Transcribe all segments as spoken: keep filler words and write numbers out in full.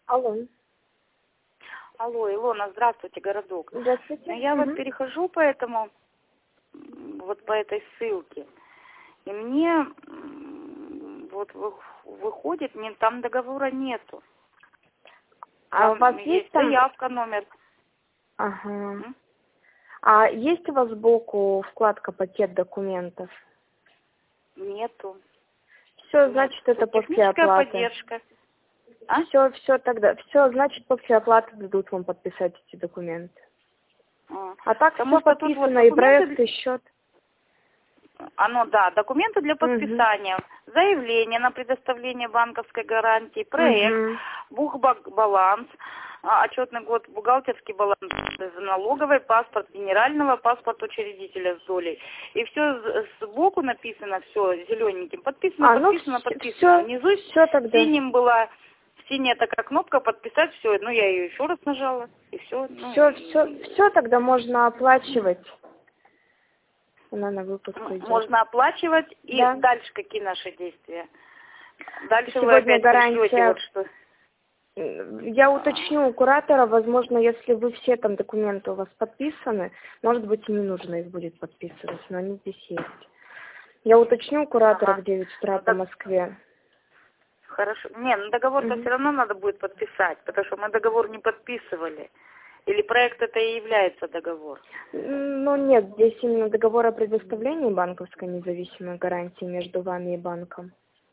Алло. Алло, Илона, здравствуйте, городок. Здравствуйте. Ну, я Угу. вот перехожу по этому, м, вот по этой ссылке, и мне м, вот вы- выходит, мне там договора нету. А у Там вас есть есть там... заявка, номер. Ага. М? А есть у вас сбоку вкладка «Пакет документов»? Нету. Все, Нет. значит, это Тут после техническая оплаты. поддержка. А? Все, все тогда. Все, значит, после оплаты дадут вам подписать эти документы. А. А так Потому все что тут вот подписано, и документы, проект, и счет. оно, да, документы для Угу. подписания, заявление на предоставление банковской гарантии, проект, Угу. бухбаланс, а, отчетный год, бухгалтерский баланс, налоговый паспорт генерального, паспорт учредителя с долей. И все сбоку написано, все зелененьким, подписано, А, ну, подписано, все, подписано. Внизу все тогда. синим была, синяя такая кнопка подписать, все, ну я ее еще раз нажала, и все. Ну, Все, и- все, все тогда можно оплачивать. Она на выпуск идет. Можно оплачивать. И Да. дальше какие наши действия? Дальше вы Сегодня опять пришлете гарантия. вот что. Я уточню у куратора, возможно, если вы все там документы у вас подписаны, может быть, и не нужно их будет подписывать, но они здесь есть. Я уточню у куратора Ага. в девять утра Ну, по так, Москве. хорошо. Не, ну договор-то Мгм. все равно надо будет подписать, потому что мы договор не подписывали. Или проект это и является договор? М, Ну нет, здесь именно договор о предоставлении банковской независимой гарантии между вами и банком.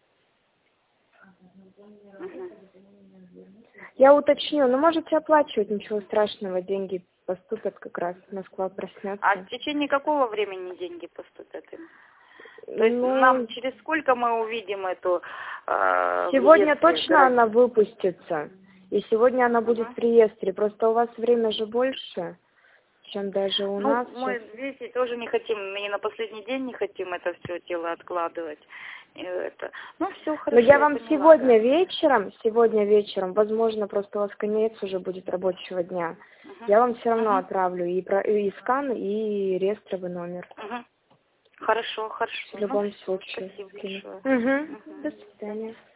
Мгм. Я уточню, но можете оплачивать, ничего страшного, деньги поступят как раз, Москва А проснется. в течение какого времени деньги поступят им? То есть Ну, нам через сколько мы увидим эту э, в сегодня реестре точно гарантию? она выпустится, и сегодня она будет Мгм. в реестре, просто у вас время же больше, чем даже у Ну, нас мы, сейчас. видите, тоже не хотим, мы и на последний день не хотим это все дело откладывать. И это. Ну, все Но хорошо, я я вам поняла, сегодня да. вечером, сегодня вечером, возможно, просто у вас конец уже будет рабочего дня, Мгм. я вам все равно Мгм. отправлю и, про, и скан, и реестровый номер. Мгм. Хорошо, хорошо. В Ну, любом все, случае. спасибо скину. большое. Угу. До Мгм. свидания.